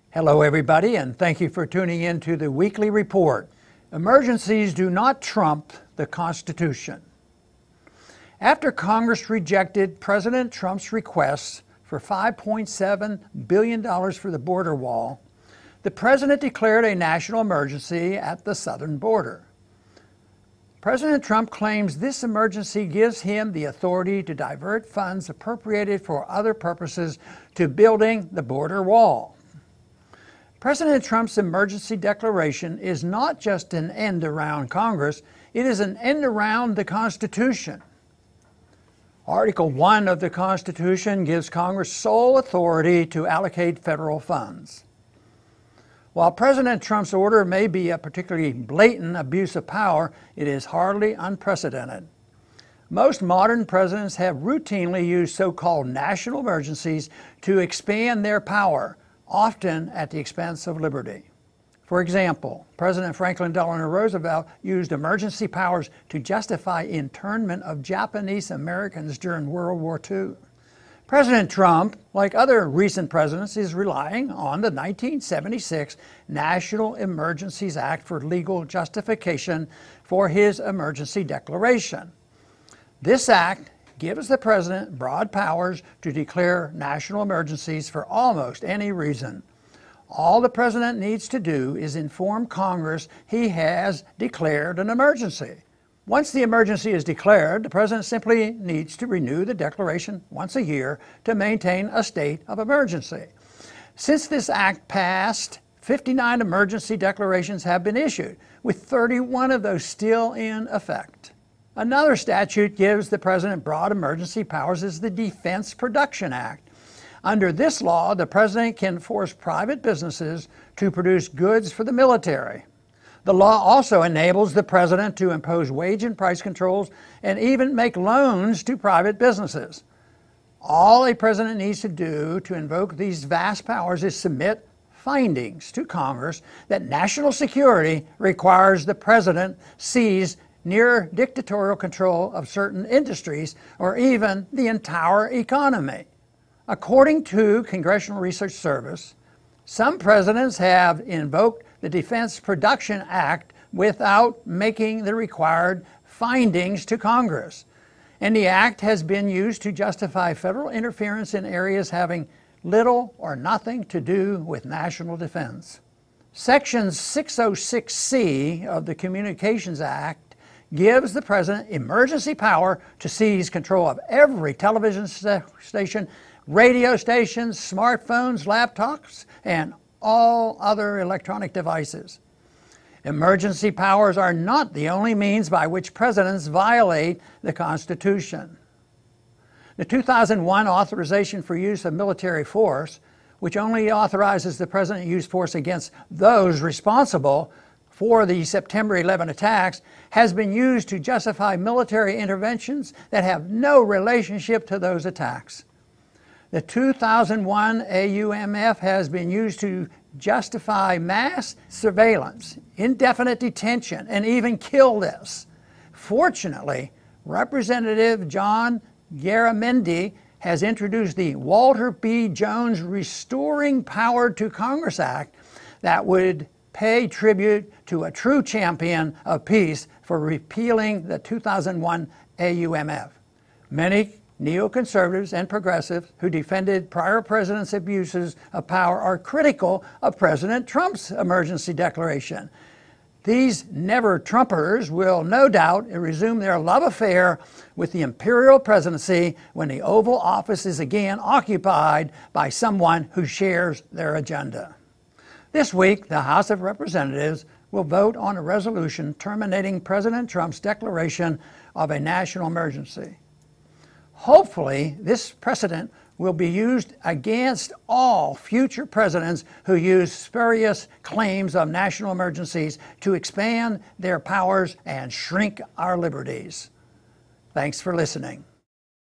Hello everybody, and thank you for tuning in to the weekly report. Emergencies do not trump the Constitution. After Congress rejected President Trump's requests for $5.7 billion for the border wall, the President declared a national emergency at the southern border. President Trump claims this emergency gives him the authority to divert funds appropriated for other purposes to building the border wall. President Trump's emergency declaration is not just an end around Congress, it is an end around the Constitution. Article 1 of the Constitution gives Congress sole authority to allocate federal funds. While President Trump's order may be a particularly blatant abuse of power, it is hardly unprecedented. Most modern presidents have routinely used so-called national emergencies to expand their power, often at the expense of liberty. For example, President Franklin Delano Roosevelt used emergency powers to justify internment of Japanese Americans during World War II. President Trump, like other recent presidents, is relying on the 1976 National Emergencies Act for legal justification for his emergency declaration. This act gives the president broad powers to declare national emergencies for almost any reason. All the president needs to do is inform Congress he has declared an emergency. Once the emergency is declared, the president simply needs to renew the declaration once a year to maintain a state of emergency. Since this act passed, 59 emergency declarations have been issued, with 31 of those still in effect. Another statute gives the president broad emergency powers is the Defense Production Act. Under this law, the president can force private businesses to produce goods for the military. The law also enables the president to impose wage and price controls and even make loans to private businesses. All a president needs to do to invoke these vast powers is submit findings to Congress that national security requires the president seize near dictatorial control of certain industries or even the entire economy. According to Congressional Research Service, some presidents have invoked the Defense Production Act without making the required findings to Congress, and the act has been used to justify federal interference in areas having little or nothing to do with national defense. Section 606C of the Communications Act gives the president emergency power to seize control of every television station, radio stations, smartphones, laptops, and all other electronic devices. Emergency powers are not the only means by which presidents violate the Constitution. The 2001 authorization for use of military force, which only authorizes the president to use force against those responsible for the September 11 attacks, has been used to justify military interventions that have no relationship to those attacks. The 2001 AUMF has been used to justify mass surveillance, indefinite detention, and even kill lists. Fortunately, Representative John Garamendi has introduced the Walter B. Jones Restoring Power to Congress Act that would pay tribute to a true champion of peace for repealing the 2001 AUMF. Many neoconservatives and progressives who defended prior presidents' abuses of power are critical of President Trump's emergency declaration. These never-Trumpers will no doubt resume their love affair with the imperial presidency when the Oval Office is again occupied by someone who shares their agenda. This week, the House of Representatives will vote on a resolution terminating President Trump's declaration of a national emergency. Hopefully, this precedent will be used against all future presidents who use spurious claims of national emergencies to expand their powers and shrink our liberties. Thanks for listening.